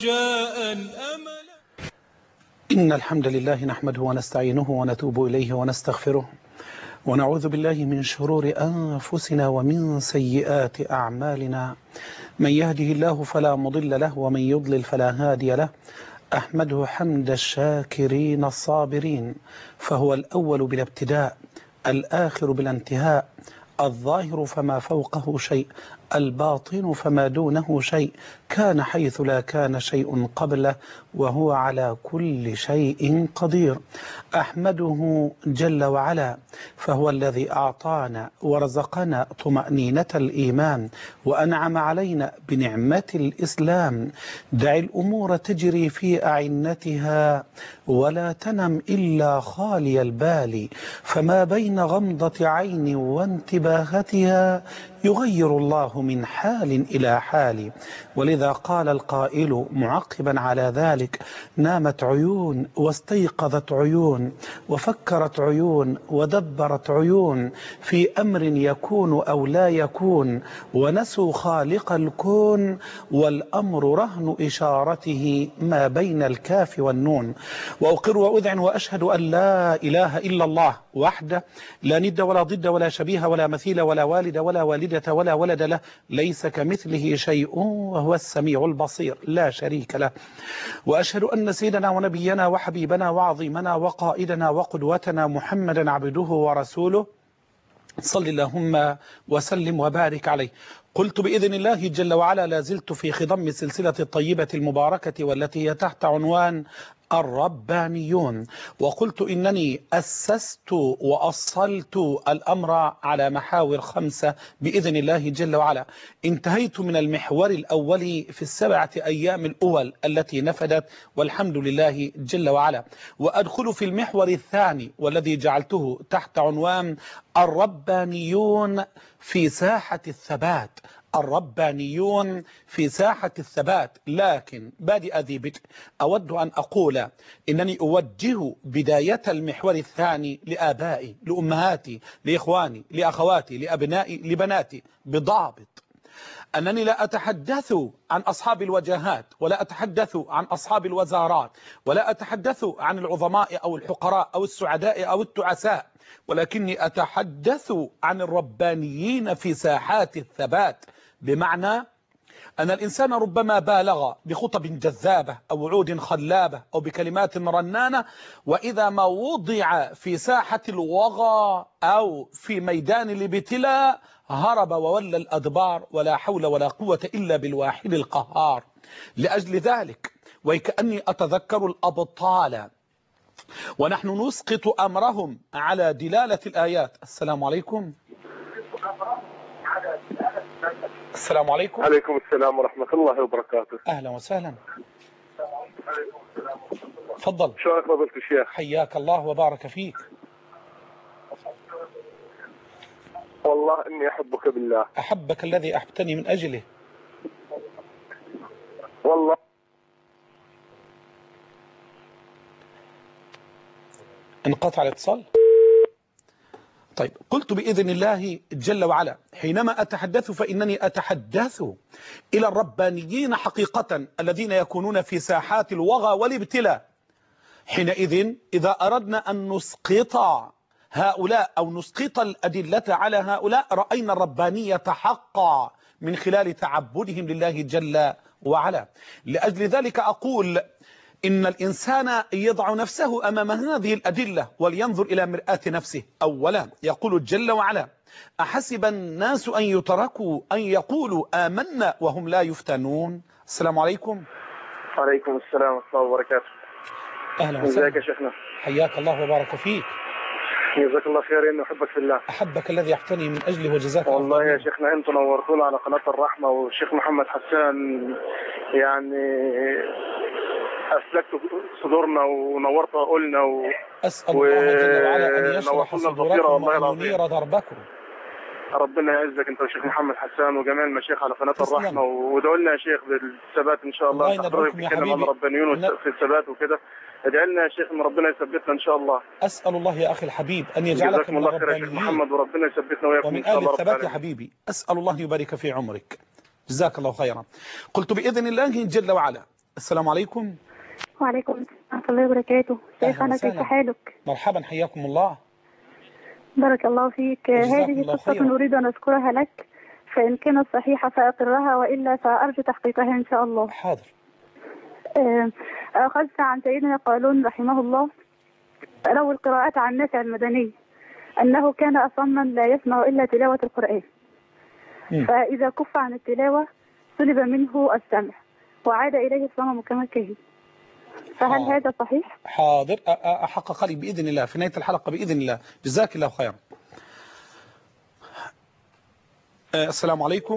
جاء الأمل. إن الحمد لله نحمده ونستعينه ونتوب إليه ونستغفره ونعوذ بالله من شرور أنفسنا ومن سيئات أعمالنا. من يهده الله فلا مضل له ومن يضلل فلا هادي له. أحمده حمد الشاكرين الصابرين، فهو الأول بلا ابتداء، الآخر بلا انتهاء، الظاهر فما فوقه شيء، الباطن فما دونه شيء، كان حيث لا كان شيء قبله، وهو على كل شيء قدير. أحمده جل وعلا، فهو الذي أعطانا ورزقنا طمأنينة الإيمان وأنعم علينا بنعمة الإسلام. دع الأمور تجري في أعنتها ولا تنم إلا خالي البال، فما بين غمضة عين وانتباهتها يغير الله من حال إلى حال. ولذا قال القائل معقبا على ذلك: نامت عيون واستيقظت عيون وفكرت عيون ودبرت عيون في أمر يكون أو لا يكون، ونسوا خالق الكون، والأمر رهن إشارته ما بين الكاف والنون. وأقر وأذعن وأشهد أن لا إله إلا الله وحده، لا ند ولا ضد ولا شبيه ولا مثيل ولا والد ولا والدة ولا ولد له، ليس كمثله شيء وهو السميع البصير، لا شريك له. وأشهد أن سيدنا ونبينا وحبيبنا وعظيمنا وقائدنا وقدوتنا محمدا عبده ورسوله، صل اللهم وسلم وبارك عليه. قلت بإذن الله جل وعلا لازلت في خضم سلسلة الطيبة المباركة والتي هي تحت عنوان الربانيون، وقلت إنني أسست وأصلت الأمر على محاور 5 بإذن الله جل وعلا. انتهيت من المحور الأول في ال7 أيام الأول التي نفدت والحمد لله جل وعلا، وأدخل في المحور الثاني والذي جعلته تحت عنوان الربانيون في ساحة الثبات. الربانيون في ساحة الثبات. لكن بادئ ذي بدء أود أن أقول إنني أوجه بداية المحور الثاني لآبائي، لأمهاتي، لإخواني، لأخواتي، لأبنائي، لبناتي، بضابط أنني لا أتحدث عن أصحاب الوجهات، ولا أتحدث عن أصحاب الوزارات، ولا أتحدث عن العظماء أو الحقراء أو السعداء أو التعساء، ولكني أتحدث عن الربانيين في ساحات الثبات. بمعنى أن الإنسان ربما بالغ بخطب جذابة أو وعود خلابة أو بكلمات رنانة، وإذا ما وضع في ساحة الوغى أو في ميدان الابتلاء هرب وولى الأدبار، ولا حول ولا قوة إلا بالواحد القهار. لأجل ذلك وكأني أتذكر الأبطال ونحن نسقط أمرهم على دلالة الآيات. السلام عليكم. السلام عليكم. عليكم السلام ورحمة الله وبركاته. أهلا وسهلا. تفضل. شلونك فضيلة الشيخ؟ حياك الله وبارك فيك. والله إني أحبك بالله. أحبك الذي أحبتني من أجله. والله انقطع الاتصال. طيب، قلت بإذن الله جل وعلا حينما أتحدث فإنني أتحدث إلى الربانيين حقيقة الذين يكونون في ساحات الوغى والابتلاء. حينئذ إذا أردنا أن نسقط هؤلاء أو نسقط الأدلة على هؤلاء رأينا الربانية حقا من خلال تعبدهم لله جل وعلا. لأجل ذلك أقول إن الإنسان يضع نفسه أمام هذه الأدلة ولينظر إلى مرآة نفسه. أولا يقول جل وعلا: أحسب الناس أن يتركوا أن يقولوا آمنا وهم لا يفتنون. السلام عليكم. عليكم السلام ورحمة الله وبركاته. أهلا وسهلا. ازيك يا شيخنا؟ حياك الله وبارك فيك. جزاك الله خير، إني أحبك في الله. أحبك الذي يحتني من أجله وجزاك الله. والله يا شيخنا أنتم نورتونا على قناة الرحمة، والشيخ محمد حسان يعني أسلكتوا صدورنا ونورت عقولنا أسأل الله جل وعلا أن يشرح صدوركم وأن ينير دربكم. ربنا يعزك انت والشيخ محمد حسان وجميع المشايخ على قناه الرحمه، وادعوا لنا يا شيخ بالثبات ان شاء الله. الله ينبركم يا حبيبي. عن الربانيون في الثبات وكده، ادعي لنا يا شيخ ان ربنا يثبتنا ان شاء الله. اسال الله يا اخي الحبيب ان يجعلك من الربانيين محمد، وربنا يثبتنا وياكم ومن اهل الثبات يا حبيبي. اسال الله ان يبارك في عمرك. جزاك الله خيرا. قلت باذن الله جل وعلا السلام عليكم. وعليكم السلام ورحمة الله وبركاته. شيخنا كيف حالك؟ مرحبا، حياكم الله. بارك الله فيك. هذه قصة أريد أن أذكرها لك، فإن كانت صحيحة فأقرها، وإلا فأرجو تحقيقها إن شاء الله. حاضر. أخذت عن سيدنا قالون رحمه الله روى القراءات عن نافع المدني أنه كان أصما لا يسمع إلا تلاوة القرآن، فإذا كف عن التلاوة سلب منه السمع وعاد إليه الصمم كما كان. فهل هذا صحيح؟ حاضر، أحقق لي بإذن الله في نهاية الحلقة بإذن الله. جزاك الله خيرا. السلام عليكم.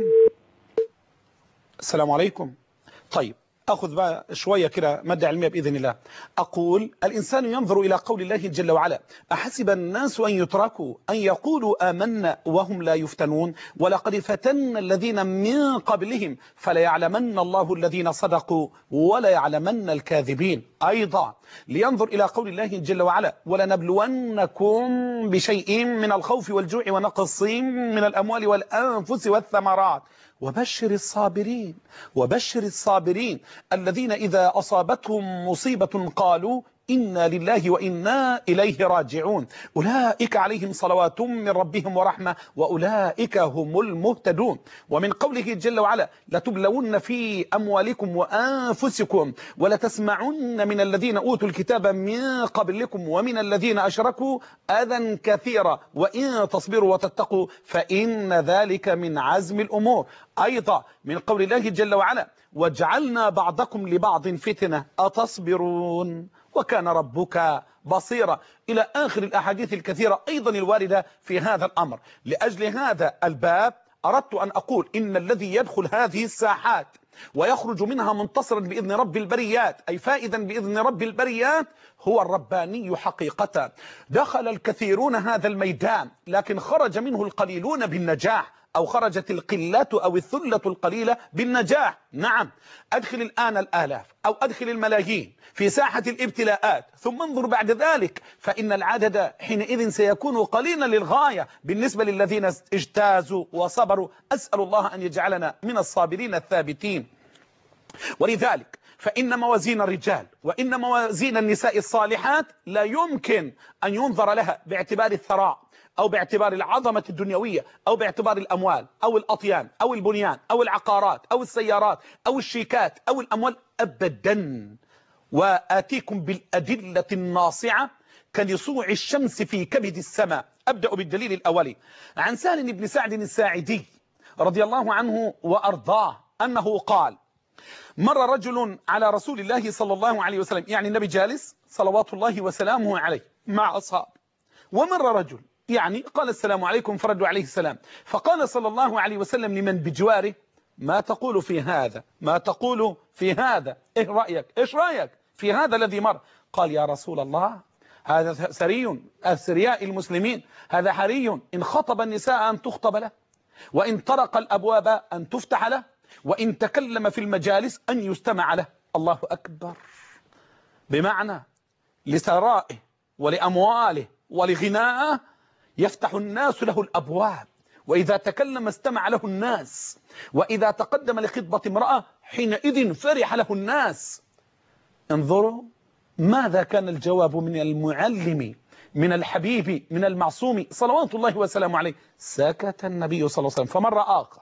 السلام عليكم. طيب، أخذ بقى شوية كده مادة علمية بإذن الله. أقول الإنسان ينظر إلى قول الله جل وعلا: أحسب الناس أن يتركوا أن يقولوا آمنا وهم لا يفتنون ولقد فتن الذين من قبلهم فليعلمن الله الذين صدقوا وليعلمن الكاذبين. أيضا لينظر إلى قول الله جل وعلا: ولنبلونكم بشيء من الخوف والجوع ونقص من الأموال والأنفس والثمرات وبشر الصابرين. وبشر الصابرين الذين إذا أصابتهم مصيبة قالوا إنا لله وإنا إليه راجعون أولئك عليهم صلوات من ربهم ورحمة وأولئك هم المهتدون. ومن قوله جل وعلا: لتبلون في أموالكم وأنفسكم ولتسمعن من الذين أوتوا الكتاب من قبلكم ومن الذين أشركوا أذى كثيرا وإن تصبروا وتتقوا فإن ذلك من عزم الأمور. أيضا من قول الله جل وعلا: وجعلنا بعضكم لبعض فتنة أتصبرون وكان ربك بصيرا، إلى آخر الأحاديث الكثيرة أيضا الواردة في هذا الأمر. لأجل هذا الباب أردت أن أقول إن الذي يدخل هذه الساحات ويخرج منها منتصرا بإذن رب البريات، أي فائدا بإذن رب البريات، هو الرباني حقيقة. دخل الكثيرون هذا الميدان لكن خرج منه القليلون بالنجاح، أو خرجت القلة أو الثلة القليلة بالنجاح. نعم، أدخل الآن الآلاف أو أدخل الملايين في ساحة الابتلاءات، ثم انظر بعد ذلك فإن العدد حينئذ سيكون قليلا للغاية بالنسبة للذين اجتازوا وصبروا. أسأل الله أن يجعلنا من الصابرين الثابتين. ولذلك فإن موازين الرجال وإن موازين النساء الصالحات لا يمكن أن ينظر لها باعتبار الثراء أو باعتبار العظمة الدنيوية أو باعتبار الأموال أو الأطيان أو البنيان أو العقارات أو السيارات أو الشيكات أو الأموال أبدا. وآتيكم بالأدلة الناصعة كنصوع الشمس في كبد السماء. أبدأ بالدليل الأولي عن سهل بن سعد الساعدي رضي الله عنه وأرضاه أنه قال: مر رجل على رسول الله صلى الله عليه وسلم، يعني النبي جالس صلوات الله وسلامه عليه مع أصحاب، ومر رجل يعني قال السلام عليكم فردوا عليه السلام، فقال صلى الله عليه وسلم لمن بجواره: ما تقول في هذا؟ ما تقول في هذا؟ إيه رأيك؟ إيش رأيك في هذا الذي مر؟ قال: يا رسول الله، هذا سري أثرياء المسلمين، هذا حري إن خطب النساء أن تخطب له، وإن طرق الأبواب أن تفتح له، وإن تكلم في المجالس أن يستمع له. الله أكبر. بمعنى لثرائه ولأمواله ولغنائه يفتح الناس له الأبواب، وإذا تكلم استمع له الناس، وإذا تقدم لخطبة امرأة حينئذ فرح له الناس. انظروا ماذا كان الجواب من المعلم من الحبيب من المعصوم صلوات الله وسلامه عليه. سكت النبي صلى الله عليه وسلم. فمر آخر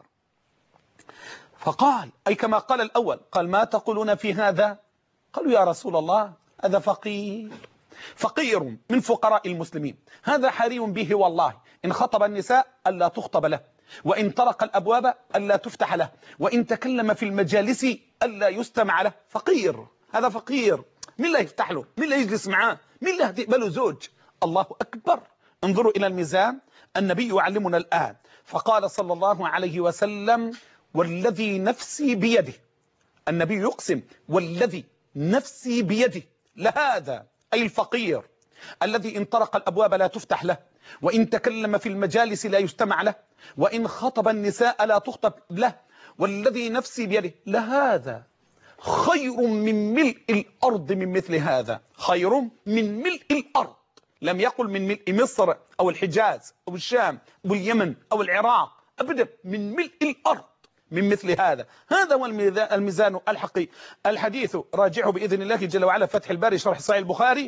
فقال، أي كما قال الأول، قال: ما تقولون في هذا؟ قالوا: يا رسول الله، هذا فقير من فقراء المسلمين، هذا حري به والله إن خطب النساء ألا تخطب له، وإن طرق الأبواب ألا تفتح له، وإن تكلم في المجالس ألا يستمع له. فقير، هذا فقير، مين لا يفتح له؟ مين لا يجلس معاه؟ مين لا تقبله زوج؟ الله أكبر. انظروا إلى الميزان. النبي يعلمنا الآن فقال صلى الله عليه وسلم: والذي نفسي بيده. النبي يقسم: والذي نفسي بيده لهذا، أي الفقير الذي إن طرق الأبواب لا تفتح له، وإن تكلم في المجالس لا يستمع له، وإن خطب النساء لا تخطب له، والذي نفسي بيده لهذا خير من ملء الأرض من مثل هذا. خير من ملء الأرض، لم يقل من ملء مصر أو الحجاز أو الشام أو اليمن أو العراق، أبدا، من ملء الأرض من مثل هذا. هذا هو الميزان الحقيقي. الحديث راجعه بإذن الله جل وعلا فتح الباري شرح صحيح البخاري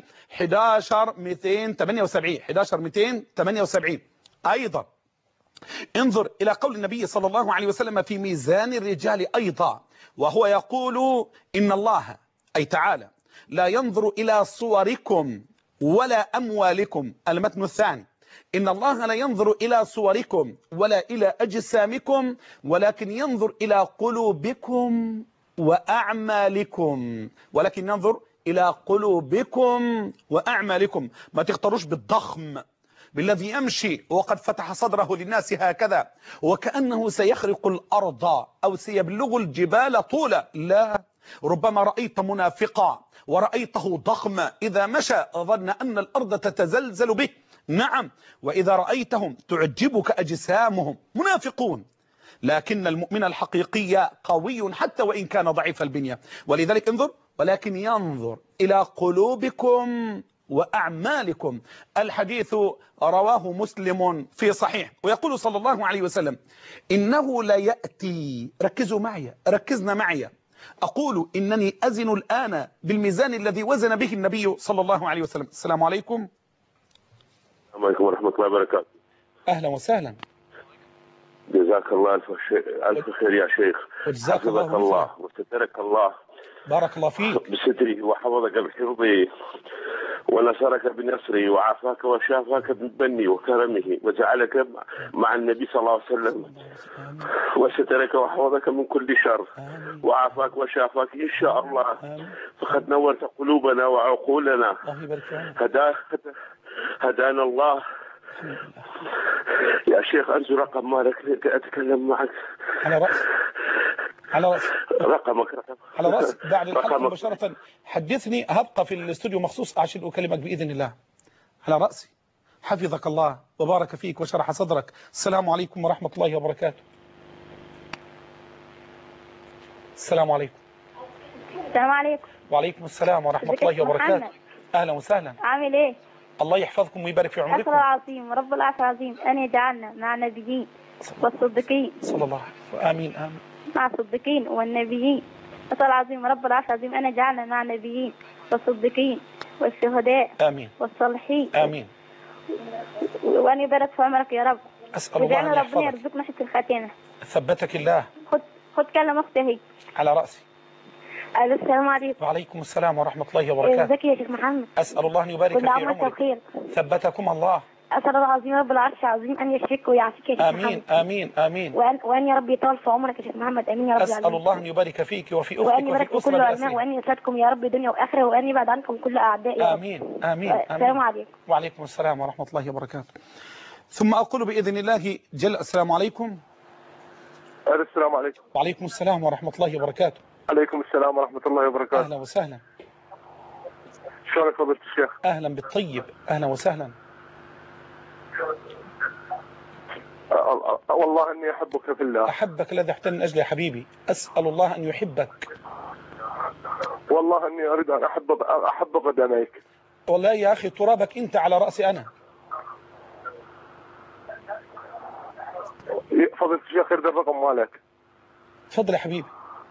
11278 11278. أيضا انظر إلى قول النبي صلى الله عليه وسلم في ميزان الرجال أيضا، وهو يقول إن الله أي تعالى لا ينظر إلى صوركم ولا أموالكم. المتن الثاني: إن الله لا ينظر إلى صوركم ولا إلى أجسامكم ولكن ينظر إلى قلوبكم وأعمالكم. ولكن ينظر إلى قلوبكم وأعمالكم. ما تختاروش بالضخم، بالذي يمشي وقد فتح صدره للناس هكذا وكأنه سيخرق الأرض أو سيبلغ الجبال طولا. لا، ربما رأيت منافقا ورأيته ضخما إذا مشى ظن أن الأرض تتزلزل به. نعم، وإذا رأيتهم تعجبك أجسامهم، منافقون. لكن المؤمن الحقيقي قوي حتى وإن كان ضعيف البنية. ولذلك انظر: ولكن ينظر إلى قلوبكم وأعمالكم. الحديث رواه مسلم في صحيح. ويقول صلى الله عليه وسلم: إنه لا يأتي، ركزوا معي، ركزنا معي، أقول إنني أزن الآن بالميزان الذي وزن به النبي صلى الله عليه وسلم. السلام عليكم. السلام عليكم ورحمة الله وبركاته. أهلا وسهلا. جزاك الله ألف خير يا شيخ. وجزاك الله وسترك الله. بارك الله فيك. بستره وحفظك بحفظه ونصرك بنصره وعافاك وشافاك بمنه وكرمه وجعلك مع النبي صلى الله عليه وسلم وسترك وحفظك من كل شر وعافاك وشافاك إن شاء الله. فقد نورت قلوبنا وعقولنا. هدانا الله. يا شيخ أرجو رقم مالك أتكلم معك. على رأسي، على رأسي. رقمك على رأسي. بعد الحلقة مباشرة حدثني، هبقى في الاستوديو مخصوص عشان أكلمك بإذن الله. على رأسي. حفظك الله وبارك فيك وشرح صدرك. السلام عليكم ورحمة الله وبركاته. السلام عليكم. السلام عليكم. وعليكم السلام ورحمة الله وبركاته. أهلا وسهلا. عامل إيه؟ الله يحفظكم ويبارك في عمركم. أسأل العظيم رب العرش العظيم أن يجعلنا مع النبيين والصديقين. صلى الله عليه وسلم. آمين آمين. مع الصديقين والنبيين. أسأل العظيم رب العرش العظيم أن يجعلنا مع النبيين والصديقين والشهداء آمين والصالحين. آمين. وأن يبارك في عمرك يا رب. أسأل الله أن يحفظك. ربنا يرزقنا حسن الخاتمة. ثبتك الله. خد كلمة أختي أهي. على رأسي. السلام عليكم. وعليكم السلام ورحمة الله وبركاته. ازيك يا شيخ محمد؟ أسأل الله أن يبارك في عمرك. خير. ثبتكم الله. أسأل الله العظيم رب العرش العظيم أن يشفيك ويعافيك يا شيخ محمد. آمين آمين آمين. وأن يا رب يطول في عمرك يا شيخ محمد. آمين يا رب العالمين. أسأل الله أن يبارك فيك وفي أختك وأن يبارك في كل علماء وأن يسعدكم يا رب دنيا وآخرة وأن يبعد عنكم كل أعداء يا رب. آمين آمين آمين. السلام عليكم. وعليكم السلام ورحمة الله وبركاته. ثم أقول بإذن الله جل. السلام عليكم. السلام عليكم. وعليكم السلام ورحمة الله وبركاته. عليكم السلام ورحمة الله وبركاته. أهلا وسهلا. شلونك فضيلة الشيخ؟ أهلا بالطيب. أهلا وسهلا. والله أني أحبك في الله. أحبك الذي احتل من أجل يا حبيبي. أسأل الله أن يحبك. والله أني أريد أن أحب قدميك. والله يا أخي ترابك أنت على رأسي أنا. فضيلة الشيخ أريد الرقم مالك. تفضل يا حبيبي.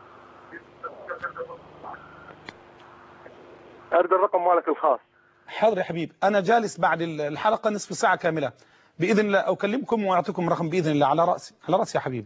أريد الرقم مالك الخاص. حاضر يا حبيبي. أنا جالس بعد الحلقة نصف ساعة كاملة بإذن الله أكلمكم وأعطيكم رقم بإذن الله. على رأسي، على رأسي يا حبيبي.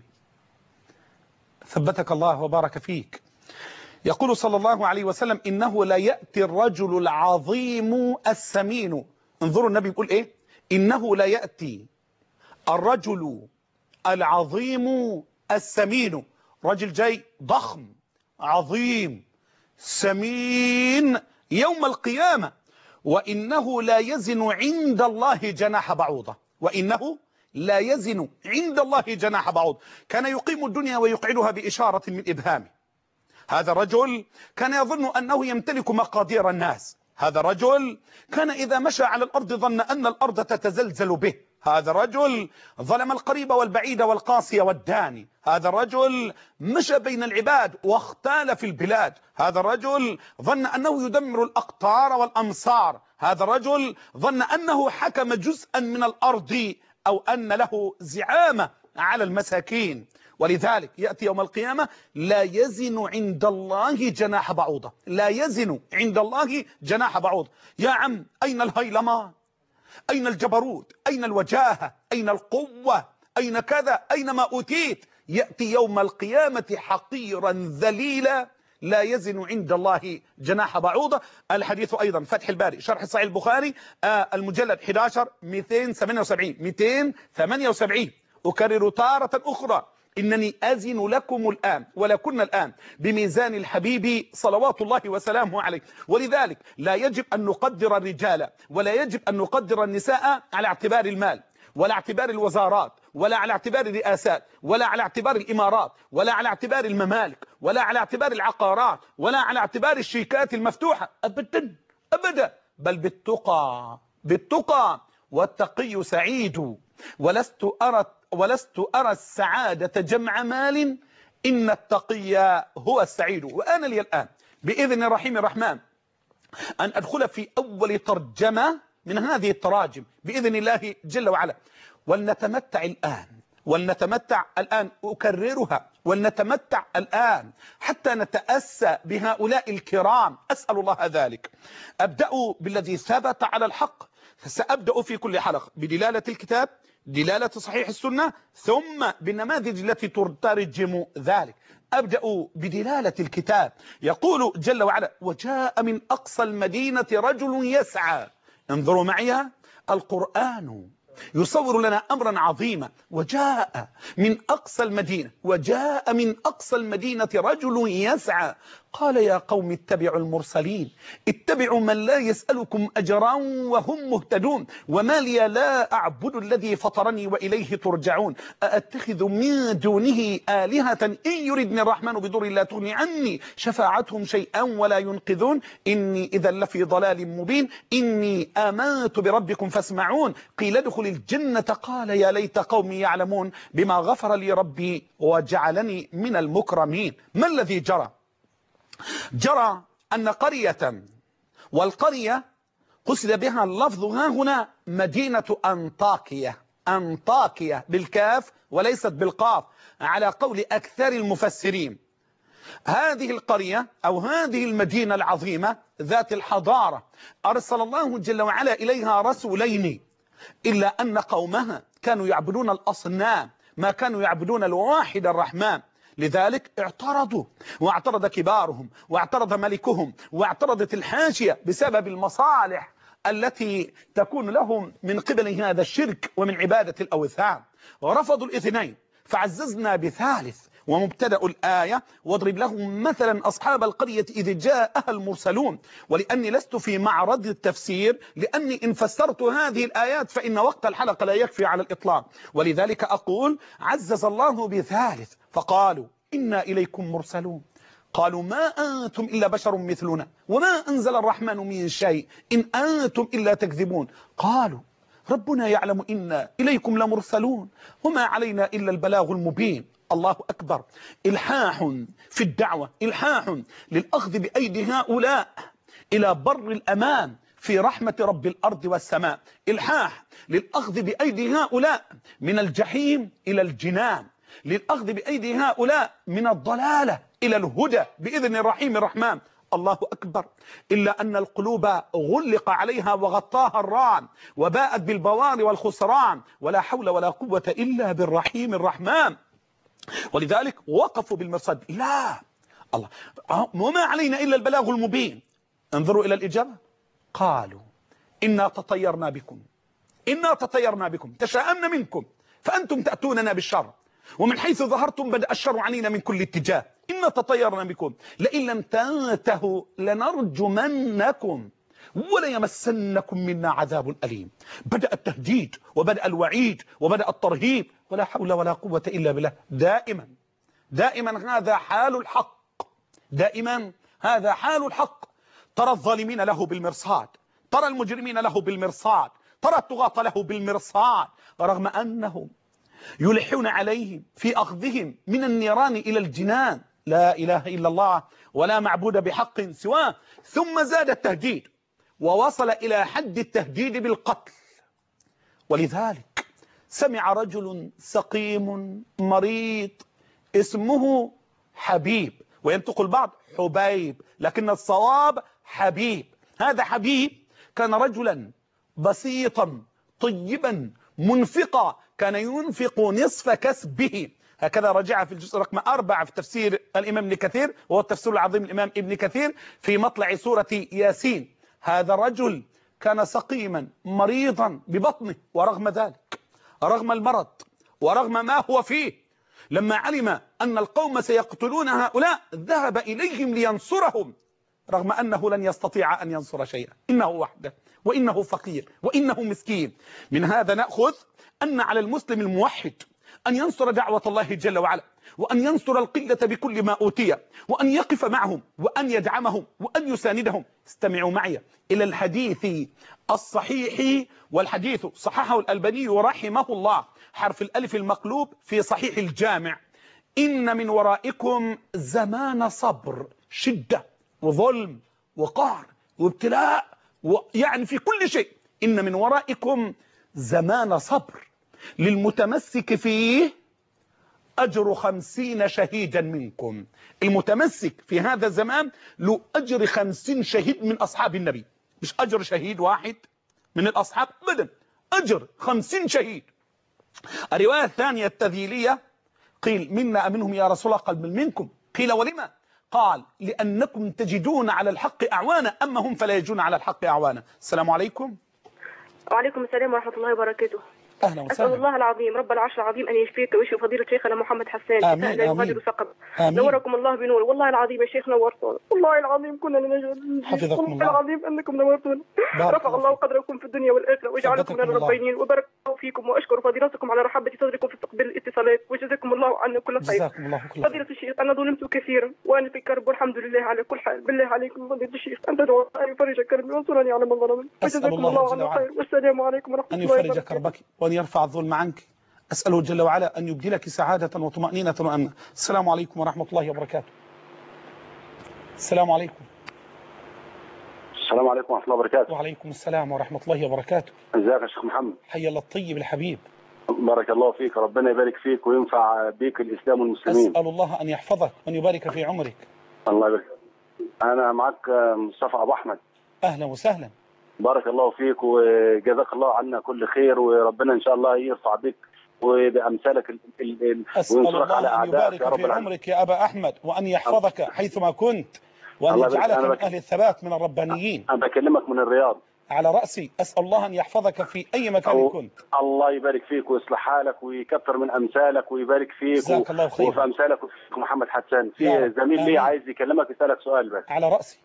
ثبتك الله وبارك فيك. يقول صلى الله عليه وسلم: إنه لا يأتي الرجل العظيم السمين. انظروا النبي يقول إيه؟ إنه لا يأتي الرجل العظيم السمين. رجل جاي ضخم عظيم سمين يوم القيامة، وإنه لا يزن عند الله جناح بعوضة. وإنه لا يزن عند الله جناح بعوض. كان يقيم الدنيا ويقعدها بإشارة من إبهامه. هذا رجل كان يظن أنه يمتلك مقادير الناس. هذا رجل كان إذا مشى على الأرض ظن أن الأرض تتزلزل به. هذا رجل ظلم القريب والبعيد والقاسي والداني. هذا رجل مشى بين العباد واختال في البلاد. هذا رجل ظن أنه يدمر الأقطار والأمصار. هذا رجل ظن أنه حكم جزءا من الأرض أو أن له زعامة على المساكين. ولذلك يأتي يوم القيامة لا يزن عند الله جناح بعوضة، لا يزن عند الله جناح بعوضة. يا عم أين الهيلمان؟ أين الجبروت؟ أين الوجاهة؟ أين القوة؟ أين كذا؟ أين ما أوتيت؟ يأتي يوم القيامة حقيرا ذليلا لا يزن عند الله جناح بعوضة. الحديث أيضا فتح الباري شرح صحيح البخاري المجلد 11 278. أكرر تارة أخرى إنني أزن لكم الآن ولكن الآن بميزان الحبيب صلوات الله وسلامه عليه. ولذلك لا يجب أن نقدر الرجال ولا يجب أن نقدر النساء على اعتبار المال ولا اعتبار الوزارات ولا على اعتبار الرئاسات ولا على اعتبار الإمارات ولا على اعتبار الممالك ولا على اعتبار العقارات ولا على اعتبار الشيكات المفتوحة أبدا أبدا، بل بالتقى والتقي سعيد. ولست أرى السعادة جمع مال، إن التقي هو السعيد. وأنا لي الآن بإذن الرحيم الرحمن أن أدخل في أول ترجمة من هذه التراجم بإذن الله جل وعلا، ولنتمتع الآن أكررها، ولنتمتع الآن حتى نتأسى بهؤلاء الكرام، أسأل الله ذلك. أبدأ بالذي ثبت على الحق، فسأبدأ في كل حلقة بدلالة الكتاب، دلالة صحيح السنة، ثم بالنماذج التي تترجم ذلك. أبدأ بدلالة الكتاب. يقول جل وعلا: وجاء من أقصى المدينة رجل يسعى. انظروا معي، القرآن يصور لنا أمرا عظيما. وجاء من أقصى المدينة رجل يسعى قال يا قوم اتبعوا المرسلين، اتبعوا من لا يسألكم أجرا وهم مهتدون، وما لي لا أعبد الذي فطرني وإليه ترجعون، أأتخذ من دونه آلهة إن يردني الرحمن بضر لا تغني عني شفاعتهم شيئا ولا ينقذون، إني إذا لفي ضلال مبين، إني آمنت بربكم فاسمعون، قيل ادخل الجنة قال يا ليت قومي يعلمون بما غفر لي ربي وجعلني من المكرمين. ما الذي جرى؟ جرى أن قرية، والقرية قصد بها اللفظ ها هنا مدينة أنطاكية بالكاف وليست بالقاف على قول أكثر المفسرين. هذه القرية أو هذه المدينة العظيمة ذات الحضارة أرسل الله جل وعلا إليها رسولين، إلا أن قومها كانوا يعبدون الأصنام، ما كانوا يعبدون الواحد الرحمن. لذلك اعترضوا، واعترض كبارهم، واعترض ملكهم، واعترضت الحاشية بسبب المصالح التي تكون لهم من قبل هذا الشرك ومن عبادة الأوثان. ورفضوا الاثنين، فعززنا بثالث ومبتدأ الآية: واضرب لهم مثلا أصحاب القرية إذ جاءها المرسلون. ولأني لست في معرض التفسير، لأني إن فسرت هذه الآيات فإن وقت الحلقة لا يكفي على الإطلاق، ولذلك أقول عزز الله بثالث، فقالوا إنا إليكم مرسلون، قالوا ما أنتم إلا بشر مثلنا وما أنزل الرحمن من شيء إن أنتم إلا تكذبون، قالوا ربنا يعلم إنا إليكم لمرسلون وما علينا إلا البلاغ المبين. الله أكبر. إلحاح في الدعوة، إلحاح للأخذ بأيدي هؤلاء إلى بر الأمان في رحمة رب الأرض والسماء، إلحاح للأخذ بأيدي هؤلاء من الجحيم إلى الجنان، للأخذ بأيدي هؤلاء من الضلالة إلى الهدى بإذن الرحيم الرحمن. الله أكبر. إلا أن القلوب غلق عليها وغطاها الران، وباءت بالبوار والخسران، ولا حول ولا قوة إلا بالرحيم الرحمن. ولذلك وقفوا بالمرصاد، لا الله وما علينا إلا البلاغ المبين. انظروا إلى الإجابة، قالوا إنا تطيرنا بكم تشاءمنا منكم فأنتم تأتوننا بالشر، ومن حيث ظهرتم بدأ الشر علينا من كل اتجاه، إنا تطيرنا بكم لئن لم تنتهوا لنرجمنكم وليمسنكم منا عذاب أليم. بدأ التهديد وبدأ الوعيد وبدأ الترهيب، ولا حول ولا قوة إلا بالله. دائما هذا حال الحق، دائما هذا حال الحق. ترى الظالمين له بالمرصاد، ترى المجرمين له بالمرصاد، ترى الطغاة له بالمرصاد، رغم أنهم يلحون عليهم في أخذهم من النيران إلى الجنان. لا إله إلا الله ولا معبود بحق سواه. ثم زاد التهديد ووصل إلى حد التهديد بالقتل. ولذلك سمع رجل سقيم مريض اسمه حبيب، وينطق البعض حبيب لكن الصواب حبيب. هذا حبيب كان رجلا بسيطا طيبا منفقا، كان ينفق نصف كسبه، هكذا رجع في الجزء رقم 4 في تفسير الإمام ابن كثير، وهو التفسير العظيم الإمام ابن كثير في مطلع سورة ياسين. هذا الرجل كان سقيما مريضا ببطنه، ورغم ذلك رغم المرض ورغم ما هو فيه، لما علم أن القوم سيقتلون هؤلاء ذهب إليهم لينصرهم، رغم أنه لن يستطيع أن ينصر شيئا، إنه وحده وإنه فقير وإنه مسكين. من هذا نأخذ أن على المسلم الموحد أن ينصر دعوة الله جل وعلا، وأن ينصر القلة بكل ما أوتي، وأن يقف معهم وأن يدعمهم وأن يساندهم. استمعوا معي إلى الحديث الصحيح، والحديث صححه الألباني رحمه الله، حرف الألف المقلوب في صحيح الجامع: إن من ورائكم زمان صبر، شدة وظلم وقهر وابتلاء، يعني في كل شيء. إن من ورائكم زمان صبر للمتمسك فيه أجر 50 شهيدا منكم. المتمسك في هذا الزمان له أجر 50 شهيد من أصحاب النبي، مش أجر شهيد واحد من الأصحاب أبدا، أجر 50 شهيد. الرواية الثانية التذيلية: قيل منا منهم يا رسول الله، قال منكم، قيل ولما؟ قال لأنكم تجدون على الحق أعوانا، أما هم فلا يجدون على الحق أعوانا. السلام عليكم. وعليكم السلام ورحمة الله وبركاته. أهلا وسهلا. أسأل الله العظيم رب العرش العظيم أن يشفيك ويشفي فضيلة شيخنا محمد حسان. آمين لا يغادر سقما. آمين. نوركم الله بنور. والله العظيم يا شيخ نورتونا، والله العظيم كنا لنجد. حفظكم الله. والله العظيم أنكم نورتونا. رفع الله قدركم في الدنيا والآخرة ويجعلكم من الربانيين، وبارك الله فيكم، وأشكر فضيلتكم على رحابة صدركم في استقبال الاتصالات، وجزاكم الله عنا كل خير. جزاكم الله كل خير. فضيلة الشيخ أنا ظلمت كثيرا وأنا في كرب، والحمد لله على كل حال. بالله عليكم فضيلة الشيخ أن تدعوا أن يفرج كربي وانصرني على من ظلمني، وجزاكم الله عنا خير. والسلام عليكم ورحمة الله وبركاته. أن يفرج كربك وأن يرفع الظلم عنك. أسأله جل وعلا أن يبدلك سعادة وطمأنينة وأمنا. السلام عليكم ورحمة الله وبركاته. السلام عليكم. السلام عليكم ورحمة الله وبركاته. وعليكم السلام ورحمة الله وبركاته. ازيك يا شيخ محمد؟ حي الله الطيب الحبيب. بارك الله فيك، ربنا يبارك فيك وينفع بيك الإسلام والمسلمين. أسأل الله أن يحفظك وأن يبارك في عمرك. الله يبارك. أنا معك مصطفى أبو أحمد. أهلا وسهلا. بارك الله فيك وجزاك الله عنا كل خير، وربنا إن شاء الله يرفع بك وبأمثالك أسأل وينصرك على الله أن أعدائك يبارك في عمرك يا أبا أحمد، وأن يحفظك حيثما كنت، وأن يجعلك من أهل الثبات من الربانيين. أنا بكلمك من الرياض. على رأسي. أسأل الله أن يحفظك في أي مكان كنت. الله يبارك فيك ويصلح حالك ويكثر من أمثالك ويبارك فيك. جزاك الله خير. وفي أمثالك وفيك محمد حسان. في زميل لي عايز يكلمك يسألك سؤال بس. على رأسي.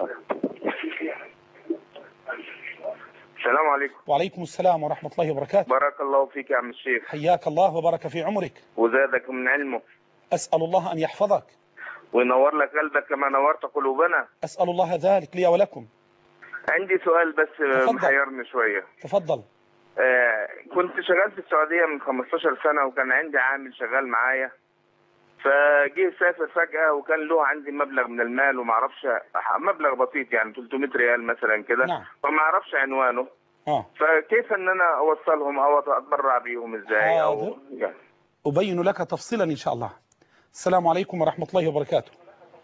السلام عليكم. وعليكم السلام ورحمة الله وبركاته. بارك الله فيك يا عم الشيخ. حياك الله وبارك في عمرك. وزادك من علمه. أسأل الله أن يحفظك وينور لك قلبك كما نورت قلوبنا. أسأل الله ذلك لي ولكم. عندي سؤال بس محيرني شوية. تفضل. كنت شغال في السعودية من 15 سنة، وكان عندي عامل شغال معايا، فجه سافر فجأة وكان له عندي مبلغ من المال، وما اعرفش، مبلغ بسيط يعني 300 ريال مثلا كده. نعم. فما اعرفش عنوانه. فكيف ان انا اوصلهم او اتبرع بيهم ازاي؟ او يعني أبين لك تفصيلا إن شاء الله. السلام عليكم ورحمة الله وبركاته.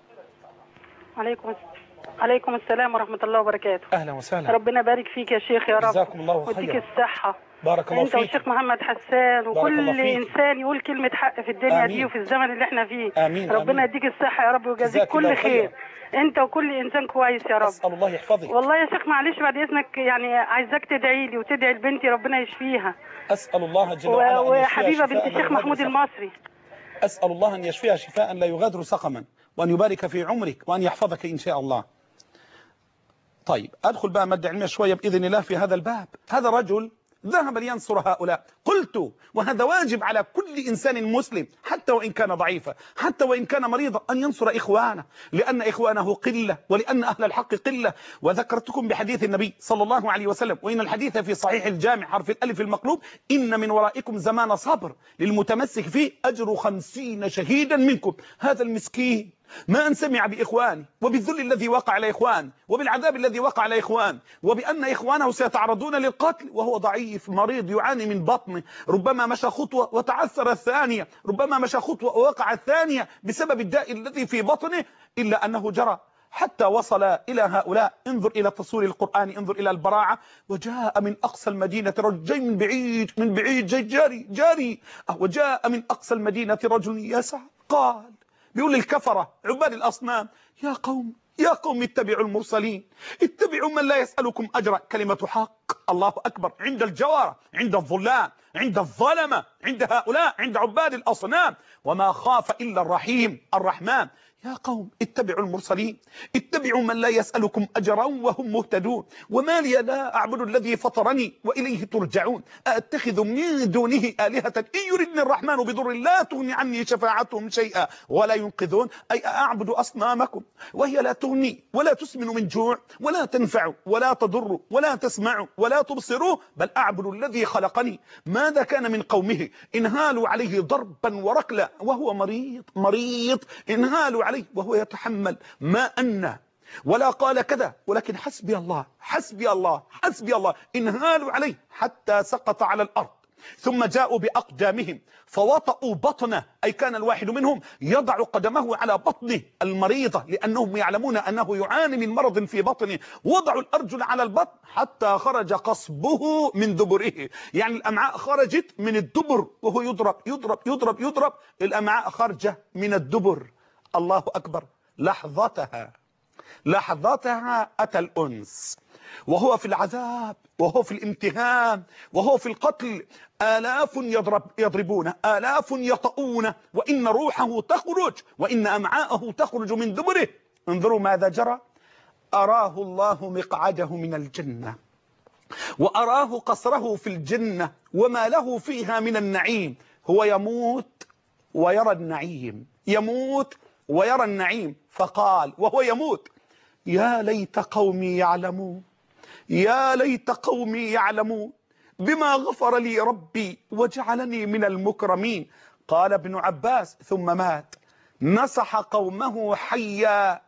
عليكم السلام ورحمة الله وبركاته. أهلا وسهلا. ربنا يبارك فيك يا شيخ يا رب. جزاكم الله خيرا. ويديك الصحة. بارك الله فيك. أنت والشيخ محمد حسان وكل إنسان يقول كلمة حق في الدنيا آمين. دي وفي الزمن اللي احنا فيه. آمين. ربنا يديك الصحة يا رب ويجازيك كل خير. أنت وكل إنسان كويس يا رب. أسأل الله يحفظك. والله يا شيخ معلش بعد إذنك يعني عايزاك تدعي لي وتدعي لبنتي ربنا يشفيها. أسأل الله جل وعلا أن وحبيبة بنت الشيخ محمود المصري. أسأل الله أن يشفيها شفاء لا يغادر سقما، وأن يبارك في عمرك، وأن يحفظك إن شاء الله. طيب أدخل بقى مادة علمية شوية بإذن الله في هذا الباب. هذا رجل ذهب لينصر هؤلاء. قلت وهذا واجب على كل إنسان مسلم حتى وإن كان ضعيفا، حتى وإن كان مريضا، أن ينصر إخوانه، لأن إخوانه قلة، ولأن أهل الحق قلة. وذكرتكم بحديث النبي صلى الله عليه وسلم، وإن الحديث في صحيح الجامع حرف الألف المقلوب: إن من ورائكم زمان صبر للمتمسك فيه أجر 50 شهيدا منكم. هذا المسكين ما أن سمع بإخوانه وبالذل الذي وقع على إخوانه وبالعذاب الذي وقع على إخوانه وبأن إخوانه سيتعرضون للقتل وهو ضعيف مريض يعاني من بطنه، ربما مشى خطوة وتعثر الثانية، ربما مشى خطوة ووقع الثانية بسبب الداء الذي في بطنه، إلا أنه جرى حتى وصل إلى هؤلاء. انظر إلى تصوير القرآن، انظر إلى البراعة. وجاء من أقصى المدينة رجل جاي من بعيد جاي جاري وجاء من أقصى المدينة رجل يسعى قال، بيقول للكفرة عباد الأصنام: يا قوم اتبعوا المرسلين، اتبعوا من لا يسألكم أجرا. كلمة حق، الله أكبر، عند الجوارة، عند الظلام، عند الظلمة، عند هؤلاء، عند عباد الأصنام. وما خاف إلا الرحيم الرحمن. يا قوم اتبعوا المرسلين، اتبعوا من لا يسألكم أجرا وهم مهتدون. وما لي لا أعبد الذي فطرني وإليه ترجعون. أتخذ من دونه آلهة إن يردني الرحمن بضر لا تغني عني شفاعتهم شيئا ولا ينقذون. أي أعبد أصنامكم وهي لا تغني ولا تسمن من جوع ولا تنفع ولا تضر ولا تسمع ولا تبصر، بل أعبد الذي خلقني. ماذا كان من قومه؟ انهالوا عليه ضربا وركلا وهو مريض، انهالوا عليه وهو يتحمل ما أن ولا قال كذا، ولكن حسبي الله حسبي الله حسبي الله. انهالوا عليه حتى سقط على الأرض، ثم جاءوا بأقدامهم فوطئوا بطنه، أي كان الواحد منهم يضع قدمه على بطنه المريضة لأنهم يعلمون أنه يعاني من مرض في بطنه. وضعوا الأرجل على البطن حتى خرج قصبه من دبره، يعني الأمعاء خرجت من الدبر وهو يضرب يضرب يضرب يضرب، الأمعاء خرجة من الدبر. الله أكبر. لحظتها أتى الأنس، وهو في العذاب وهو في الامتهان وهو في القتل. آلاف يضربون، آلاف يطؤون، وإن روحه تخرج وإن أمعاءه تخرج من دبره. انظروا ماذا جرى. أراه الله مقعده من الجنة، وأراه قصره في الجنة وما له فيها من النعيم. هو يموت ويرى النعيم، يموت ويرى النعيم. فقال وهو يموت: يا ليت قومي يعلمون، يا ليت قومي يعلمون بما غفر لي ربي وجعلني من المكرمين. قال ابن عباس: ثم مات، نصح قومه حيا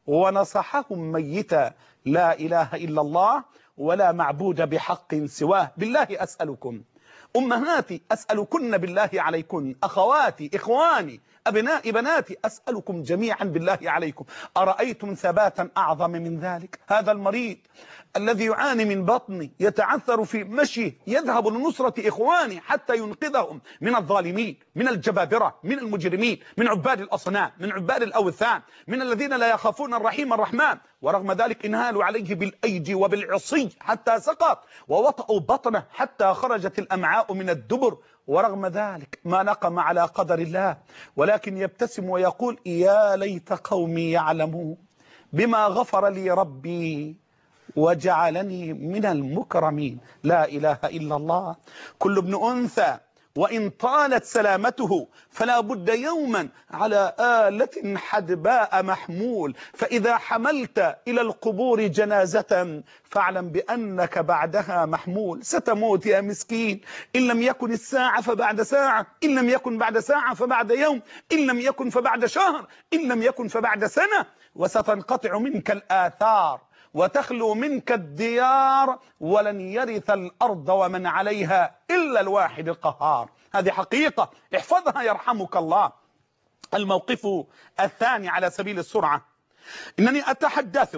ونصحهم ميتا. لا إله إلا الله ولا معبود بحق سواه. بالله أسألكم أمهاتي، أسألكن بالله عليكن، أخواتي، إخواني، أبنائي، بناتي، أسألكم جميعا بالله عليكم، أرأيتم ثباتا أعظم من ذلك؟ هذا المريض الذي يعاني من بطنه يتعثر في مشيه يذهب لنصرة إخوانه حتى ينقذهم من الظالمين، من الجبابرة، من المجرمين، من عباد الأصنام، من عباد الأوثان، من الذين لا يخافون الرحيم الرحمن. ورغم ذلك انهالوا عليه بالأيدي وبالعصي حتى سقط، ووطئوا بطنه حتى خرجت الأمعاء من الدبر. ورغم ذلك ما نقم على قدر الله، ولكن يبتسم ويقول: يا ليت قومي يعلمون بما غفر لي ربي وجعلني من المكرمين. لا إله إلا الله. كل ابن أنثى وإن طالت سلامته فلا بد يوما على آلة حدباء محمول. فإذا حملت إلى القبور جنازة فاعلم بأنك بعدها محمول. ستموت يا مسكين، إن لم يكن الساعة فبعد ساعة، إن لم يكن بعد ساعة فبعد يوم، إن لم يكن فبعد شهر، إن لم يكن فبعد سنة. وستنقطع منك الآثار وتخلو منك الديار، ولن يرث الأرض ومن عليها إلا الواحد القهار. هذه حقيقة، احفظها يرحمك الله. الموقف الثاني على سبيل السرعة: إنني أتحدث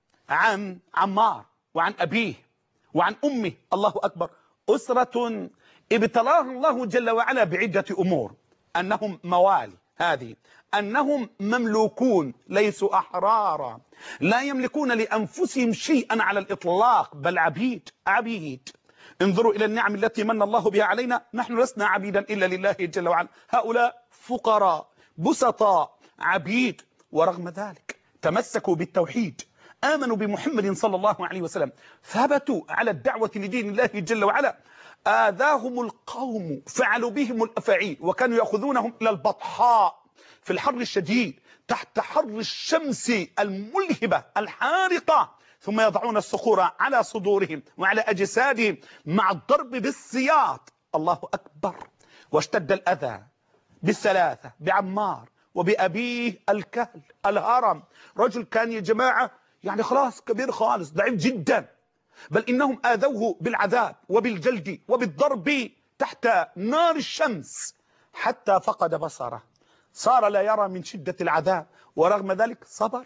عن عمار وعن أبيه وعن أمه. الله أكبر. أسرة ابتلاها الله جل وعلا بعدة أمور: أنهم موالي، هذه أنهم مملوكون ليسوا أحرارا، لا يملكون لأنفسهم شيئا على الإطلاق، بل عبيد. انظروا إلى النعم التي من الله بها علينا. نحن لسنا عبيدا إلا لله جل وعلا. هؤلاء فقراء بسطاء عبيد، ورغم ذلك تمسكوا بالتوحيد، آمنوا بمحمد صلى الله عليه وسلم، ثبتوا على الدعوة لدين الله جل وعلا. آذاهم القوم، فعلوا بهم الأفاعيل، وكانوا يأخذونهم إلى البطحاء في الحر الشديد تحت حر الشمس الملهبة الحارقة، ثم يضعون الصخور على صدورهم وعلى أجسادهم مع الضرب بالسياط. الله أكبر. واشتد الأذى بالثلاثة، بعمار وبأبيه الكهل الهرم. رجل كان يا جماعة يعني خلاص كبير خالص، ضعيف جدا، بل إنهم آذوه بالعذاب وبالجلد وبالضرب تحت نار الشمس حتى فقد بصره، صار لا يرى من شدة العذاب، ورغم ذلك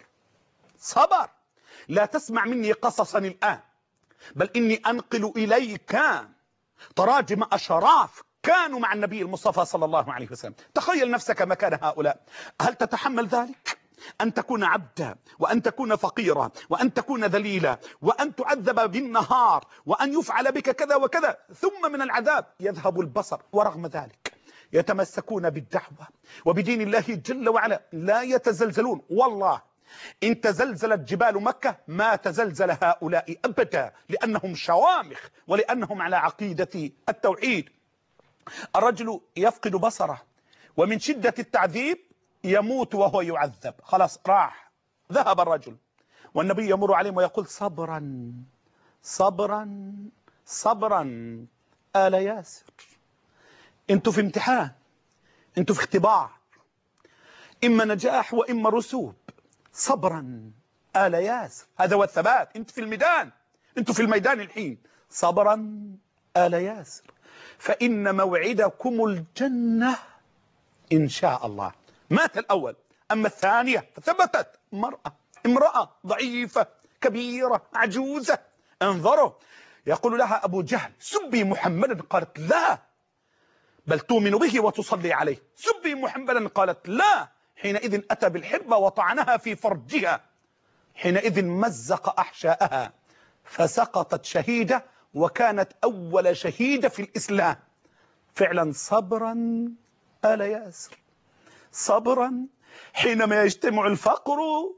صبر. لا تسمع مني قصصا الآن، بل إني أنقل إليك تراجم أشراف كانوا مع النبي المصطفى صلى الله عليه وسلم. تخيل نفسك مكان هؤلاء، هل تتحمل ذلك؟ أن تكون عبدا، وأن تكون فقيرا، وأن تكون ذليلا، وأن تعذب بالنهار، وأن يفعل بك كذا وكذا، ثم من العذاب يذهب البصر، ورغم ذلك يتمسكون بالدعوة وبدين الله جل وعلا، لا يتزلزلون. والله إن تزلزلت جبال مكة ما تزلزل هؤلاء أبدا، لأنهم شوامخ ولأنهم على عقيدة التوحيد. الرجل يفقد بصره، ومن شدة التعذيب يموت وهو يعذب، خلاص راح ذهب الرجل، والنبي يمر عليهم ويقول صبرا صبرا صبرا آل ياسر، انتوا في امتحان، انتوا في اختبار، إما نجاح وإما رسوب، صبرا آل ياسر، هذا هو الثبات. انتوا في الميدان، انتوا في الميدان الحين، صبرا آل ياسر فإن موعدكم الجنة إن شاء الله. مات الأول، أما الثانية فثبتت، امرأة ضعيفة كبيرة عجوزة، انظروا، يقول لها أبو جهل سبي محمدا، قالت لا، بل تؤمن به وتصلي عليه، سبي محمدا، قالت لا. حينئذ أتى بالحربة وطعنها في فرجها، حينئذ مزق أحشاءها فسقطت شهيدة، وكانت أول شهيدة في الإسلام. فعلا صبرا آل ياسر، صبرا حينما يجتمع الفقر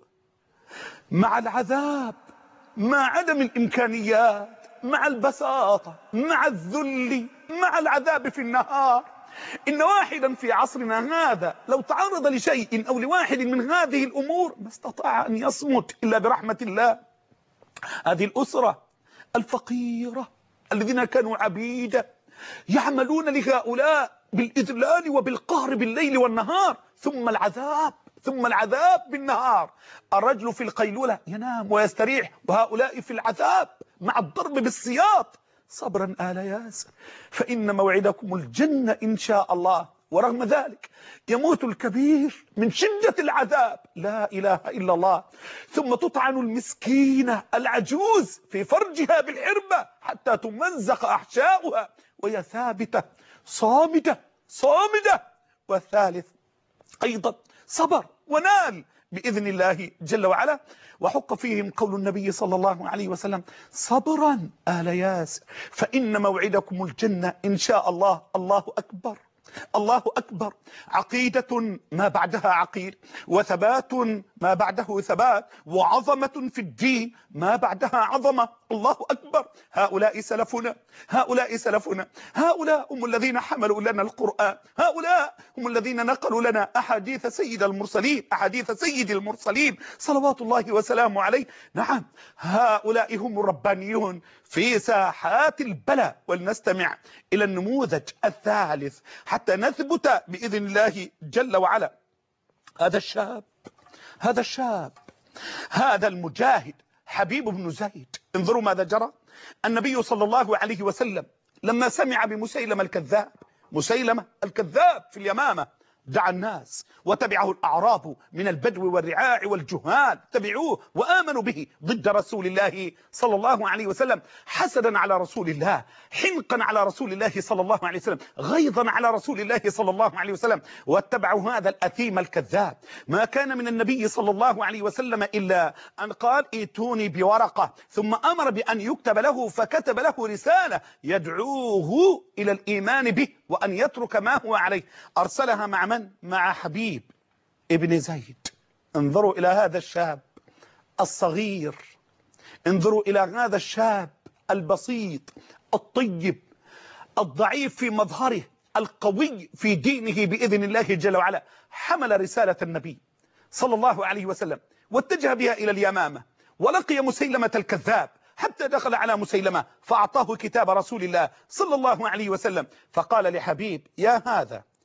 مع العذاب، مع عدم الإمكانيات، مع البساطة، مع الذل، مع العذاب في النهار. إن واحدا في عصرنا هذا لو تعرض لشيء أو لواحد من هذه الأمور ما استطاع أن يصمت إلا برحمة الله. هذه الأسرة الفقيرة الذين كانوا عبيدا يعملون لهؤلاء بالإذلال وبالقهر بالليل والنهار، ثم العذاب بالنهار. الرجل في القيلولة ينام ويستريح، وهؤلاء في العذاب مع الضرب بالسياط. صبرا آل ياسر فإن موعدكم الجنة إن شاء الله. ورغم ذلك يموت الكبير من شدة العذاب، لا إله إلا الله، ثم تطعن المسكينة العجوز في فرجها بالحربة حتى تمزق أحشاؤها وهي ثابتة صامدة. والثالث أيضا صبر ونال بإذن الله جل وعلا. وحق فيهم قول النبي صلى الله عليه وسلم صبرا آل ياسر فإن موعدكم الجنة إن شاء الله. الله أكبر، الله أكبر. عقيدة ما بعدها عقيد، وثبات ما بعده ثبات، وعظمة في الدين ما بعدها عظمة. الله أكبر. هؤلاء سلفنا، هؤلاء هم الذين حملوا لنا القرآن، هؤلاء هم الذين نقلوا لنا أحاديث سيد المرسلين صلوات الله وسلامه عليه. نعم، هؤلاء هم الربانيون في ساحات البلاء. ولنستمع إلى النموذج الثالث حتى نثبت بإذن الله جل وعلا. هذا الشاب هذا المجاهد حبيب بن زيد، انظروا ماذا جرى. النبي صلى الله عليه وسلم لما سمع بمسيلمة الكذاب في اليمامة دعا الناس وتبعه الأعراب من البدو والرعاع والجهال، تبعوه وآمنوا به ضد رسول الله صلى الله عليه وسلم، حسدا على رسول الله، حنقا على رسول الله صلى الله عليه وسلم، غيظا على رسول الله صلى الله عليه وسلم، واتبعوا هذا الأثيم الكذاب. ما كان من النبي صلى الله عليه وسلم إلا أن قال ائتوني بورقة، ثم أمر بأن يكتب له، فكتب له رسالة يدعوه إلى الإيمان به وأن يترك ما هو عليه. أرسلها مع من؟ مع حبيب ابن زيد. انظروا إلى هذا الشاب الصغير، انظروا إلى هذا الشاب البسيط الطيب الضعيف في مظهره، القوي في دينه بإذن الله جل وعلا. حمل رسالة النبي صلى الله عليه وسلم واتجه بها إلى اليمامة، ولقي مسيلمة الكذاب حتى دخل على مسيلمة فأعطاه كتاب رسول الله صلى الله عليه وسلم، فقال لحبيب: يا هذا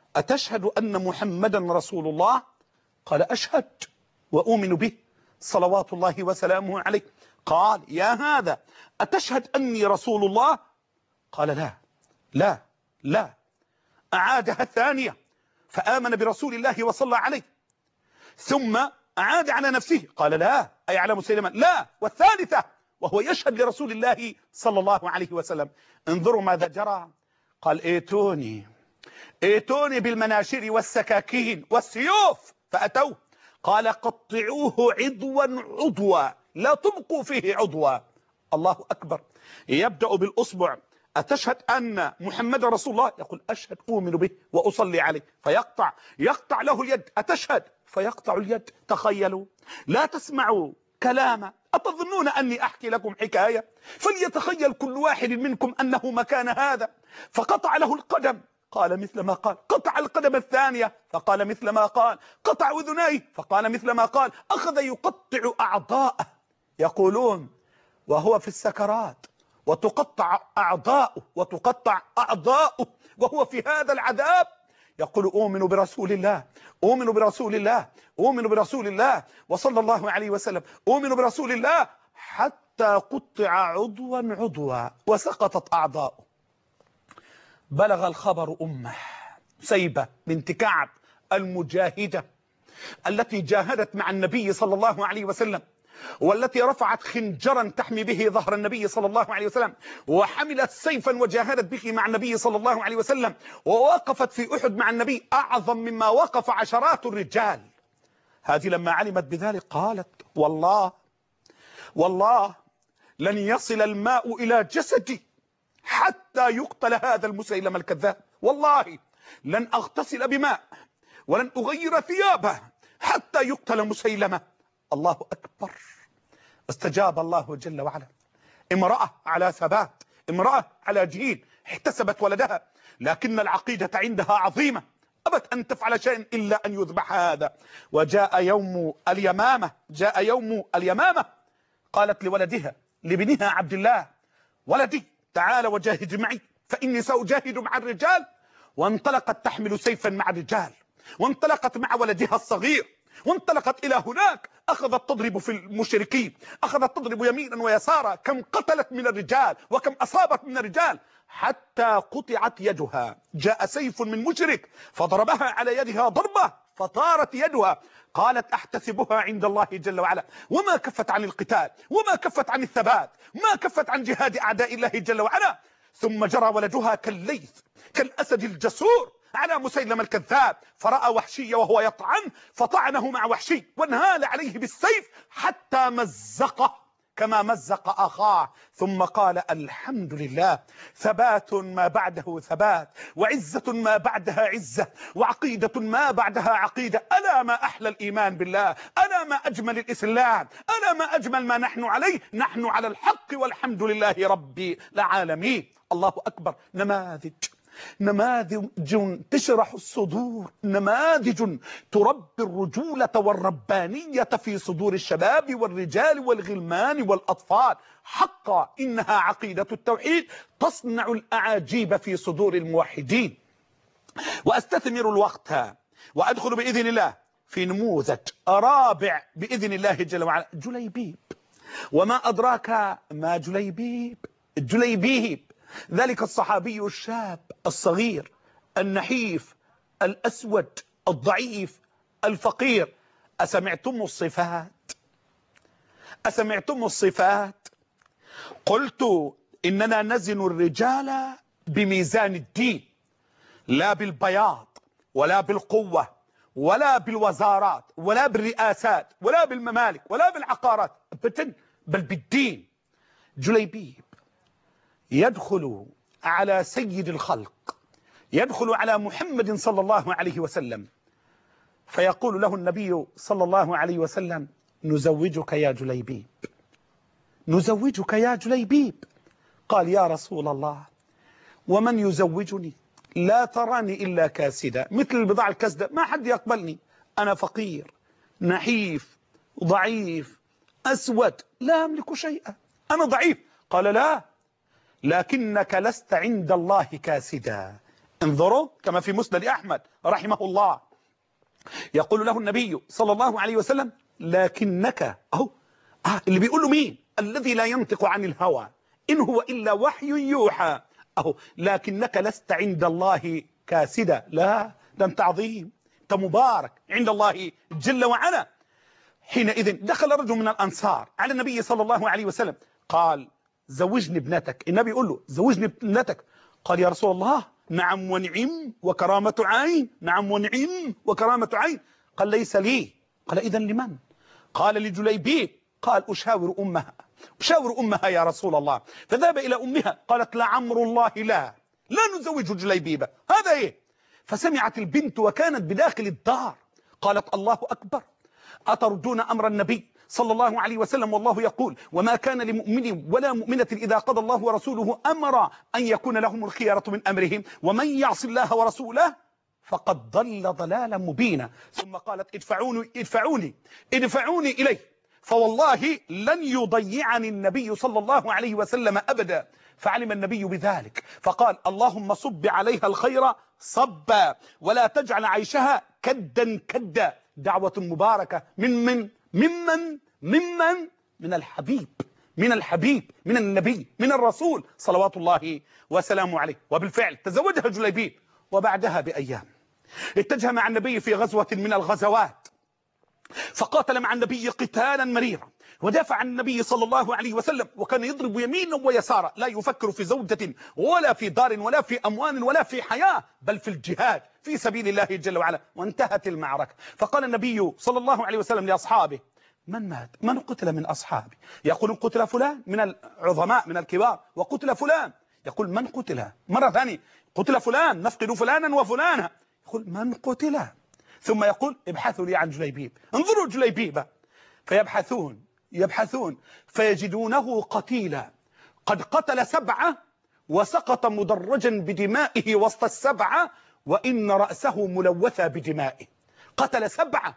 أتشهد أن محمدا رسول الله؟ قال أشهد وأؤمن به صلوات الله وسلامه عليه. قال يا هذا أتشهد أني رسول الله؟ قال لا لا لا. أعادها الثانية فآمن برسول الله وصلى عليه، ثم أعاد على نفسه قال لا، أي على مسيلمة لا، والثالثة وهو يشهد لرسول الله صلى الله عليه وسلم. انظروا ماذا جرى. قال ائتوني بالمناشير والسكاكين والسيوف، فأتوه. قال قطعوه عضوا عضوا، لا تبقوا فيه عضوا. الله أكبر. يبدأ بالأصبع، أتشهد أن محمد رسول الله؟ يقول أشهد أؤمن به وأصلي عليه، يقطع له اليد. أتشهد؟ فيقطع اليد. تخيلوا، لا تسمعوا كلاما. أتظنون أني أحكي لكم حكاية؟ فليتخيل كل واحد منكم أنه مكان هذا. فقطع له القدم، قال مثل ما قال. قطع القدم الثانية، فقال مثل ما قال. قطع أذنيه، فقال مثل ما قال. أخذ يقطع أعضاءه. يقولون وهو في السكرات وتقطع أعضاؤه وتقطع أعضاؤه وهو في هذا العذاب، يقول أؤمن برسول الله، أؤمن برسول الله، أؤمن برسول الله وصلى الله عليه وسلم، أؤمن برسول الله، حتى قطع عضوا عضوا وسقطت أعضاؤه. بلغ الخبر أمه سيبة بنت كعب المجاهدة التي جاهدت مع النبي صلى الله عليه وسلم، والتي رفعت خنجرا تحمي به ظهر النبي صلى الله عليه وسلم، وحملت سيفا وجاهدت به مع النبي صلى الله عليه وسلم، ووقفت في أحد مع النبي أعظم مما وقف عشرات الرجال. هذه لما علمت بذلك قالت والله لن يصل الماء إلى جسدي حتى يقتل هذا المسيلمة الكذاب. والله لن أغتسل بماء ولن أغير ثيابه حتى يقتل مسيلمة. الله أكبر. استجاب الله جل وعلا. امرأة على ثبات، امرأة على دين، احتسبت ولدها، لكن العقيدة عندها عظيمة، أبت أن تفعل شيء إلا أن يذبح هذا. وجاء يوم اليمامة، قالت لولدها لابنها عبد الله ولدي تعال وجاهد معي فإني سأجاهد مع الرجال. وانطلقت تحمل سيفا مع الرجال، وانطلقت مع ولدها الصغير، وانطلقت إلى هناك، أخذت تضرب في المشركين، أخذت تضرب يمينا ويسارا. كم قتلت من الرجال وكم أصابت من الرجال، حتى قطعت يدها. جاء سيف من مشرك فضربها على يدها ضربة فطارت يدها. قالت أحتسبها عند الله جل وعلا. وما كفت عن القتال، وما كفت عن الثبات، ما كفت عن جهاد أعداء الله جل وعلا. ثم جرى ولدها كالليث كالأسد الجسور على مسيلمة الكذاب، فرأى وحشي وهو يطعن فطعنه مع وحشي، وانهال عليه بالسيف حتى مزقه كما مزق أخاه. ثم قال الحمد لله، ثبات ما بعده ثبات، وعزة ما بعدها عزة، وعقيدة ما بعدها عقيدة. ألا ما أحلى الإيمان بالله، ألا ما أجمل الإسلام، ألا ما أجمل ما نحن عليه. نحن على الحق والحمد لله رب العالمين. الله أكبر. نماذج تشرح الصدور، نماذج تربي الرجولة والربانية في صدور الشباب والرجال والغلمان والأطفال. حقا إنها عقيدة التوحيد تصنع الأعاجيب في صدور الموحدين. وأستثمر الوقت وأدخل بإذن الله في نموذج رابع بإذن الله جل وعلا، جليبيب. وما أدراك ما جليبيب ذلك الصحابي الشاب الصغير النحيف الأسود الضعيف الفقير. أسمعتم الصفات؟ قلت إننا نزن الرجال بميزان الدين، لا بالبياض ولا بالقوة ولا بالوزارات ولا بالرئاسات ولا بالممالك ولا بالعقارات أبدا، بل بالدين. جليبيب يدخل على سيد الخلق، يدخل على محمد صلى الله عليه وسلم، فيقول له النبي صلى الله عليه وسلم نزوجك يا جليبيب، نزوجك يا جليبيب. قال يا رسول الله ومن يزوجني؟ لا تراني إلا كاسدا، مثل البضاعة الكاسدة، ما حد يقبلني، أنا فقير نحيف ضعيف أسود لا أملك شيئا، أنا ضعيف. قال لا، لكنك لست عند الله كاسدا، انظروا كما في مسند أحمد رحمه الله، يقول له النبي صلى الله عليه وسلم لكنك أهو اللي بيقول له مين؟ الذي لا ينطق عن الهوى إن هو إلا وحي يوحى. أهو لكنك لست عند الله كاسدا، لا ده أنت عظيم، أنت مبارك عند الله جل وعلا. حينئذ دخل رجل من الأنصار على النبي صلى الله عليه وسلم قال زوجني ابنتك. النبي يقول له زوجني ابنتك. قال يا رسول الله نعم ونعم وكرامة عين، نعم ونعم وكرامة عين. قال ليس لي. قال إذن لمن؟ قال لجليبيب. قال أشاور أمها يا رسول الله. فذهب إلى أمها قالت لعمر الله لا نزوج جليبيب، هذا إيه؟ فسمعت البنت وكانت بداخل الدار قالت الله أكبر، أتردون أمر النبي صلى الله عليه وسلم والله يقول وما كان لمؤمن ولا مؤمنة إذا قضى الله ورسوله أمرا أن يكون لهم الخيرة من أمرهم ومن يعص الله ورسوله فقد ضل ضلالا مبينا. ثم قالت ادفعوني إليه فوالله لن يضيعني النبي صلى الله عليه وسلم أبدا. فعلم النبي بذلك فقال اللهم صب عليها الخير صبا ولا تجعل عيشها كدا كدا. دعوة مباركة من الحبيب من النبي من الرسول صلوات الله وسلامه عليه. وبالفعل تزوجها جليبيب، وبعدها بأيام اتجه مع النبي في غزوة من الغزوات فقاتل مع النبي قتالا مريرا ودافع عن النبي صلى الله عليه وسلم، وكان يضرب يمينا ويسارا لا يفكر في زوجة ولا في دار ولا في أموال ولا في حياة بل في الجهاد في سبيل الله جل وعلا. وانتهت المعركة فقال النبي صلى الله عليه وسلم لأصحابه من مات؟ من قتل من أصحابي؟ يقول قتل فلان من العظماء من الكبار، وقتل فلان. يقول من قتل؟ مرة ثانية قتل فلان، نفقد فلانا وفلانا. يقول من قتل؟ ثم يقول ابحثوا لي عن جليبيب. انظروا جليبيب يبحثون فيجدونه قتيلا قد قتل 7 وسقط مدرجا بدمائه وسط 7 وإن رأسه ملوثا بدمائه. قتل 7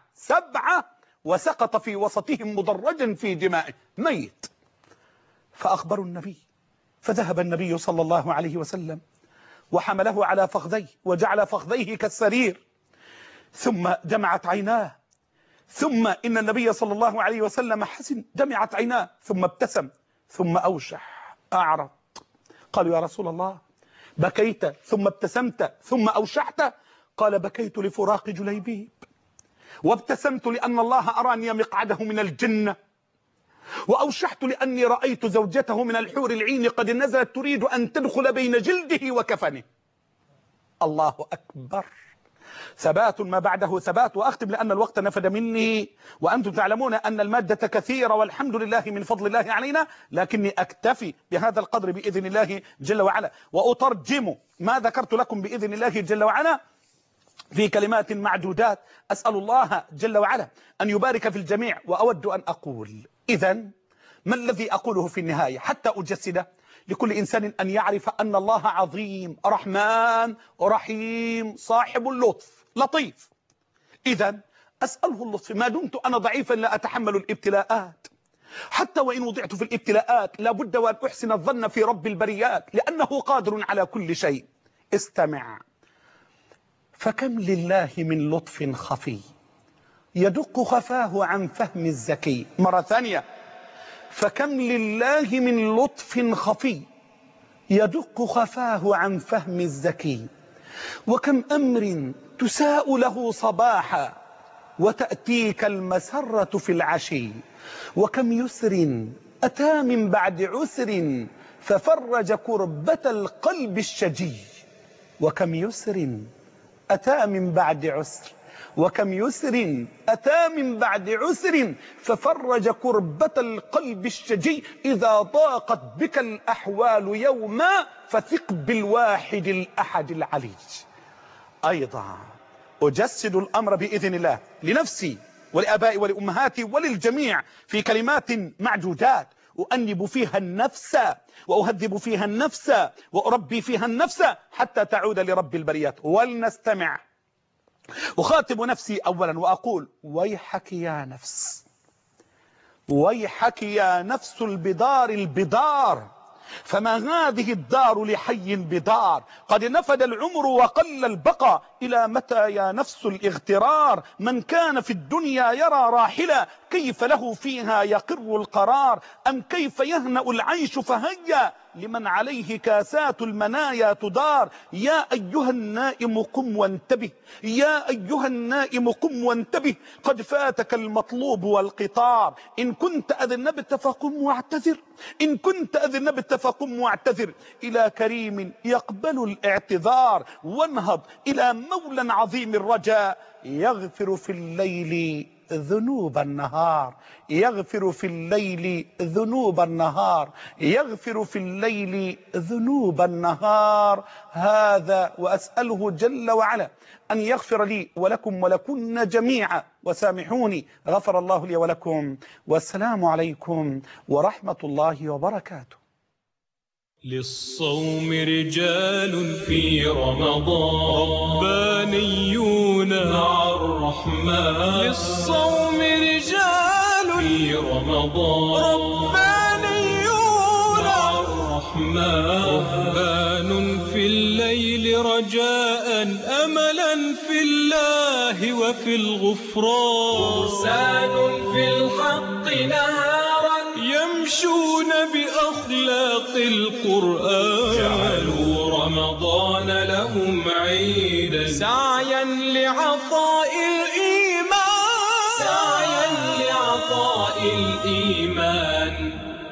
وسقط في وسطهم مدرجا في دمائه ميت. فأخبروا النبي فذهب النبي صلى الله عليه وسلم وحمله على فخذيه وجعل فخذيه كالسرير ثم دمعت عيناه. ثم إن النبي صلى الله عليه وسلم حزن، دمعت عيناه ثم ابتسم ثم أوشح أعرض. قالوا يا رسول الله بكيت ثم ابتسمت ثم أوشحت؟ قال بكيت لفراق جليبيب وابتسمت لأن الله أراني مقعده من الجنة وأوشحت لأني رأيت زوجته من الحور العين قد نزلت تريد أن تدخل بين جلده وكفنه. الله أكبر. ثبات ما بعده ثبات. وأختم لأن الوقت نفد مني وأنتم تعلمون أن المادة كثيرة والحمد لله من فضل الله علينا، لكني أكتفي بهذا القدر بإذن الله جل وعلا وأترجم ما ذكرت لكم بإذن الله جل وعلا في كلمات معدودات. أسأل الله جل وعلا أن يبارك في الجميع. وأود أن أقول إذن ما الذي أقوله في النهاية حتى أجسده؟ لكل إنسان أن يعرف أن الله عظيم رحمن رحيم صاحب اللطف لطيف. إذن أسأله اللطف ما دمت أنا ضعيفا لا أتحمل الابتلاءات، حتى وإن وضعت في الابتلاءات لابد وأن أحسن الظن في رب البريات لأنه قادر على كل شيء. استمع. فكم لله من لطف خفي يدق خفاه عن فهم الذكي. مرة ثانية. فكم لله من لطف خفي يدق خفاه عن فهم الذكي وكم أمر تساء له صباحا وتأتيك المسرة في العشي وكم يسر أتى من بعد عسر ففرج كربة القلب الشجي وكم يسر أتى من بعد عسر وكم يسر أتى من بعد عسر ففرج كربة القلب الشجي إذا ضاقت بك الأحوال يوما فثق بالواحد الأحد العلي. أيضا أجسد الأمر بإذن الله لنفسي ولأبائي ولأمهاتي وللجميع في كلمات معدودات أؤنب فيها النفس وأهذب فيها النفس وأربي فيها النفس حتى تعود لرب البريات. ولنستمع. أخاطب نفسي أولا وأقول ويحك يا نفس، ويحك يا نفس البدار فما هذه الدار لحي بدار، قد نفد العمر وقل البقى، إلى متى يا نفس الاغترار؟ من كان في الدنيا يرى راحلة، كيف له فيها يقر القرار؟ أم كيف يهنأ العيش فهيا، لمن عليه كاسات المنايا تدار. يا أيها النائم قم وانتبه، يا أيها النائم قم وانتبه، قد فاتك المطلوب والقطار. إن كنت أذنبت فقم واعتذر، إن كنت أذنبت فقم واعتذر، إلى كريم يقبل الاعتذار. وانهض إلى مولى عظيم الرجاء، يغفر في الليل ذنوب النهار، يغفر في الليل ذنوب النهار، يغفر في الليل ذنوب النهار. هذا وأسأله جل وعلا أن يغفر لي ولكم ولكن جميعا، وسامحوني، غفر الله لي ولكم، والسلام عليكم ورحمة الله وبركاته. للصوم رجال في رمضان، ربانيون مع الرحمن. للصوم رجال في رمضان، ربانيون مع الرحمن. رهبان في الليل رجاء أملا في الله وفي الغفران. فرسان في الحق نهارا يمشون بأخلاق القرآن. جعلوا رمضان لهم عيدا سعيا لعطاء الإيمان، سعيا لعطاء الإيمان.